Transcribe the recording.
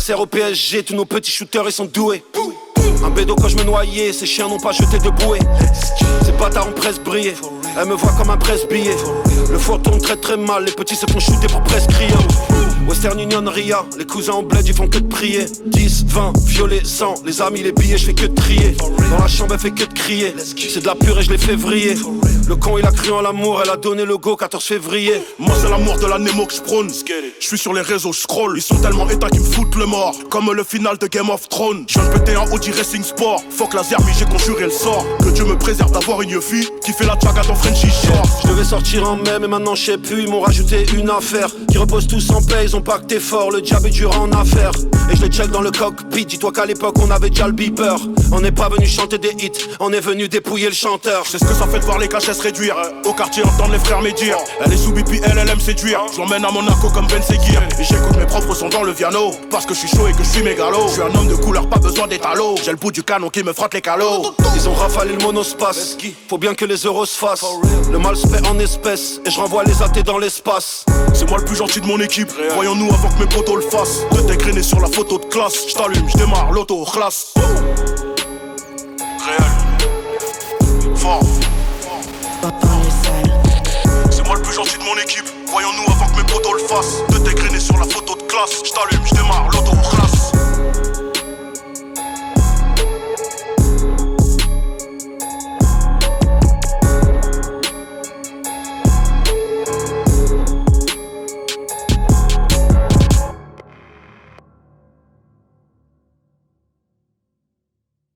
sert au PSG, tous nos petits shooters ils sont doués. Un bédo quand je me noyais, ces chiens n'ont pas jeté de bouée. Ces bâtards ont presque brillé, elle me voit comme un presse-billet. Le four tourne très très mal, les petits se font shooter pour presque crier. Western Union, Ria, les cousins en bled ils font que de prier. 10, 20, violet, 100, les amis, les billets, je fais que de trier. Dans la chambre elle fait que de crier, c'est de la pure et je l'ai fait vriller. Le con il a cru en l'amour, elle a donné le go 14 février. Moi c'est l'amour de la Nemo que je prône. Je suis sur les réseaux, je scroll. Ils sont tellement éteints qu'ils me foutent le mort. Comme le final de Game of Thrones. Je viens de péter un Audi Racing Sport. Fuck la Zermi, j'ai conjuré le sort. Que Dieu me préserve d'avoir une fille qui fait la tchaga dans Frenchy Shore. Je devais sortir en mai mais maintenant je sais plus. Ils m'ont rajouté une affaire qui repose tous en paix, ils ont pacté fort. Le diable est dur en affaires. Et je les check dans le cockpit. Dis-toi qu'à l'époque on avait déjà le beeper. On n'est pas venu chanter des hits, on est venu dépouiller le chanteur. Je sais ce que ça fait de voir les cachets se réduire. Au quartier entendre les frères médire. Elle est sous BPL, elle aime séduire. Je l'emmène à Monaco comme Ben Seguir. Et j'écoute mes propres sons dans le piano. Parce que je suis chaud et que je suis mégalo. Je suis un homme de couleur, pas besoin d'étalo. J'ai le bout du canon qui me frotte les calots. Ils ont rafalé le monospace. Faut bien que les euros se fassent. Le mal se paie en espèces. Et je renvoie les athées dans l'espace. C'est moi le plus gentil de mon équipe. Voyons-nous avant que mes potos le fassent. De t'égrener sur la photo de classe. Je t'allume, je démarre l'auto, classe. Réel. Fort. C'est moi le plus gentil de mon équipe. Voyons-nous avant que mes potos le fassent. De t'égrener sur la photo de classe. Je t'allume, je démarre l'auto, classe.